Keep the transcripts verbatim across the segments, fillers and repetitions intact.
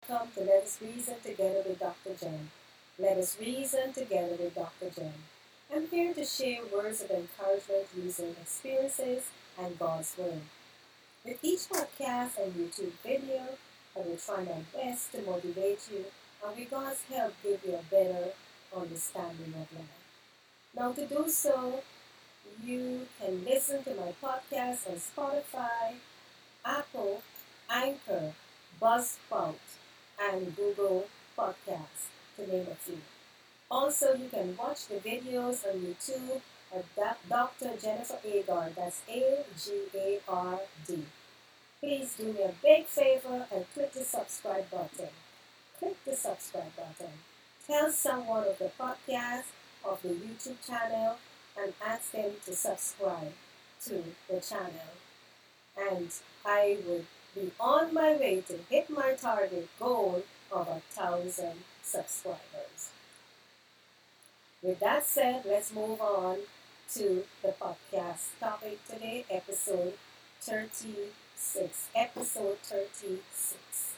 welcome to Let Us Reason Together with Doctor Jen. Let us reason together with Doctor Jen. I'm here to share words of encouragement using experiences and God's Word. With each podcast and YouTube video, I will try my best to motivate you and with God's help give you a better understanding of life. Now to do so, you can listen to my podcast on Spotify, Apple, Anchor, Buzzsprout, and Google Podcasts, to name a few. Also, you can watch the videos on YouTube at Doctor Jennifer Agard, that's A G A R D. Please do me a big favor and click the subscribe button. Click the subscribe button. Tell someone of the podcast, of the YouTube channel, and ask them to subscribe to the channel. And I will be on my way to hit my target goal of a thousand subscribers. With that said, let's move on to the podcast topic today, episode thirty-six. Episode thirty-six.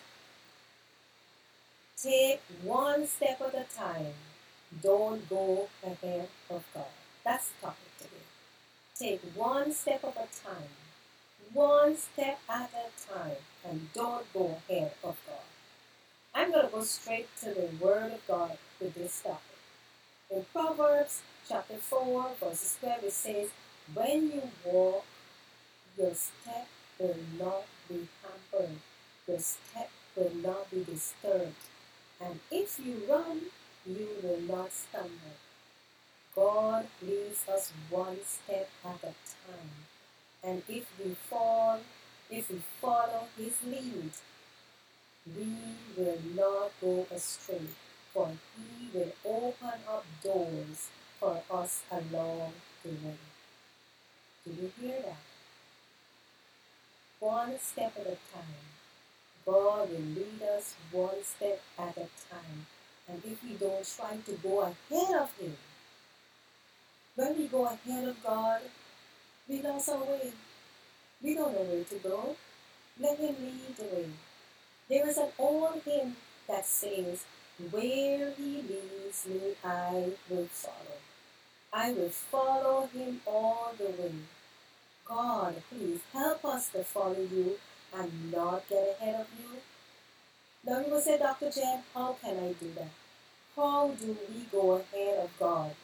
Take one step at a time. Don't go ahead of God. That's the topic today. Take one step at a time. One step at a time, and don't go ahead of God. I'm going to go straight to the Word of God with this topic. In Proverbs chapter four, verses twelve, it says, when you walk, your step will not be hampered. Your step will not be disturbed. And if you run, you will not stumble. God leads us one step at a time. And if we fall, if we follow His lead, we will not go astray, for He will open up doors for us along the way. Do you hear that? One step at a time. God will lead us one step at a time. And if we don't try to go ahead of Him, when we go ahead of God, we lost our way. We don't know where to go. Let Him lead the way. There is an old hymn that says, where He leads me, I will follow. I will follow Him all the way. God, please help us to follow You and not get ahead of You. Now you will say, Doctor Jen, how can I do that? How do we go ahead of God?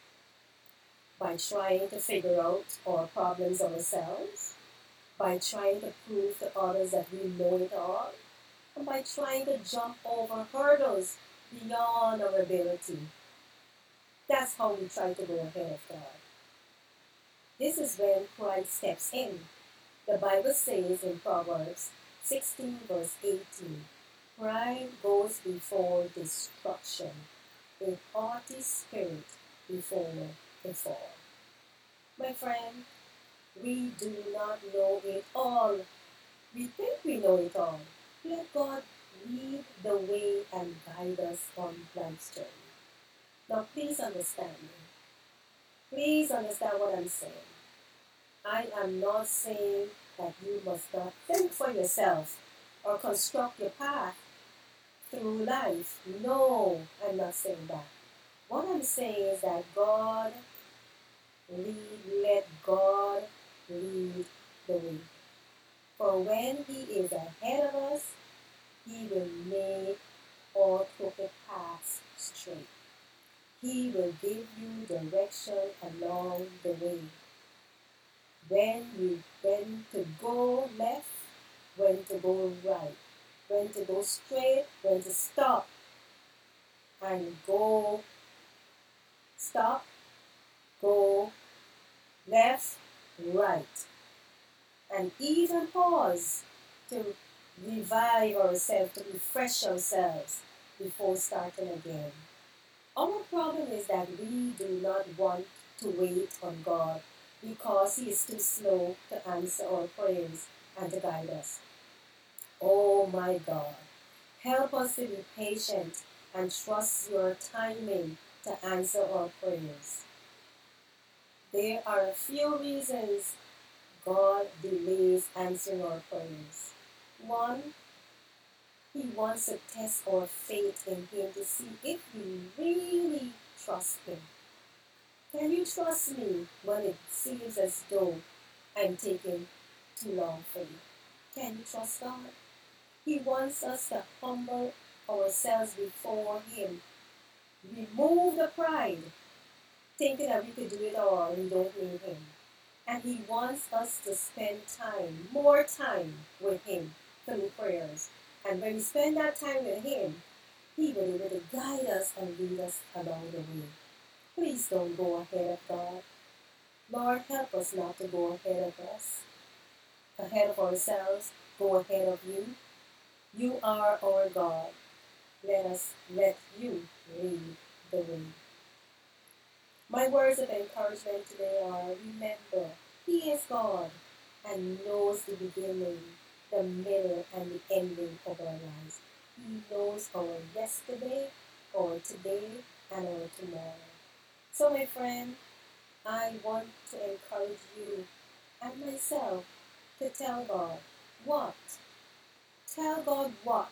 By trying to figure out our problems ourselves, by trying to prove to others that we know it all, and by trying to jump over hurdles beyond our ability. That's how we try to go ahead of God. This is when pride steps in. The Bible says in Proverbs sixteen verse eighteen, pride goes before destruction, a haughty spirit before the fall. My friend, we do not know it all. We think we know it all. Let God lead the way and guide us on life's journey. Now please understand me. Please understand what I'm saying. I am not saying that you must not think for yourself or construct your path through life. No, I'm not saying that. What I'm saying is that God lead, let God lead the way. For when He is ahead of us, He will make all crooked paths straight. He will give you direction along the way. When you when to go left, when to go right, when to go straight, when to stop, and go, stop, go, left, right, and even pause to revive ourselves, to refresh ourselves before starting again. Our problem is that we do not want to wait on God because He is too slow to answer our prayers and to guide us. Oh my God, help us to be patient and trust Your timing to answer our prayers. There are a few reasons God delays answering our prayers. One, He wants to test our faith in Him to see if we really trust Him. Can you trust me when it seems as though I'm taking too long for you? Can you trust God? He wants us to humble ourselves before Him. Remove the pride, thinking that we could do it all and we don't need Him. And He wants us to spend time, more time with Him through prayers. And when we spend that time with Him, He will be able to guide us and lead us along the way. Please don't go ahead of God. Lord, help us not to go ahead of us, ahead of ourselves, go ahead of you. You are our God. Let us let you lead the way. My words of encouragement today are, remember, He is God and knows the beginning, the middle, and the ending of our lives. He knows our yesterday, our today, and our tomorrow. So, my friend, I want to encourage you and myself to tell God what? Tell God what?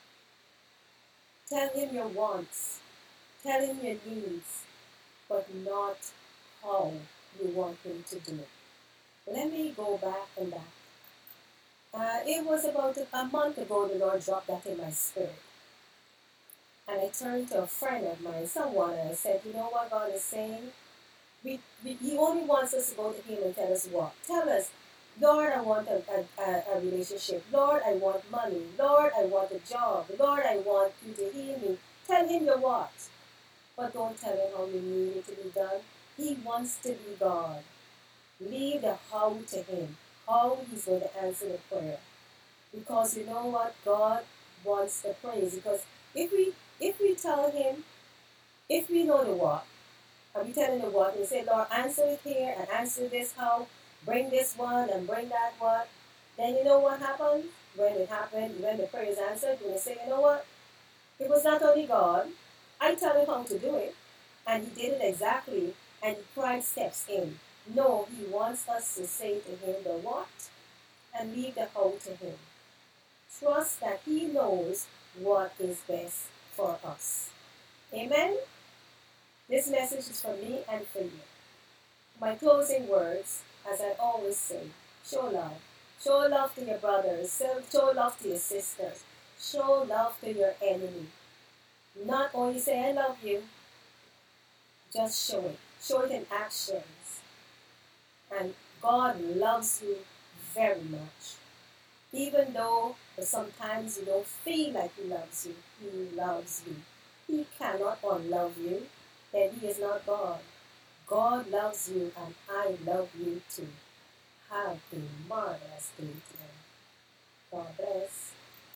Tell Him your wants. Tell Him your needs, but not how you want Him to do it. Let me go back and back. Uh, it was about a month ago the Lord dropped that in my spirit. And I turned to a friend of mine, someone, and I said, you know what God is saying? We, we, he only wants us to go to Him and tell us what. Tell us, Lord, I want a, a, a relationship. Lord, I want money. Lord, I want a job. Lord, I want you to heal me. Tell Him your what. But don't tell Him how you need it to be done. He wants to be God. Leave the how to Him. How He's going to answer the prayer. Because you know what? God wants the praise. Because if we if we tell Him, if we know the what, and we tell Him the what, and say, Lord, answer it here and answer this how, bring this one and bring that what, then you know what happens? When it happened, when the prayer is answered, when you say, you know what? It was not only God. I tell Him how to do it, and He did it exactly, and He cried steps in. No, He wants us to say to Him the what, and leave the how to Him. Trust that He knows what is best for us. Amen? This message is for me and for you. My closing words, as I always say, show love. Show love to your brothers. Show love to your sisters. Show love to your enemy. Not only say, I love you, just show it. Show it in actions. And God loves you very much. Even though sometimes you don't feel like He loves you, He loves you. He cannot unlove you, then He is not God. God loves you and I love you too. Have a marvelous day today. God bless.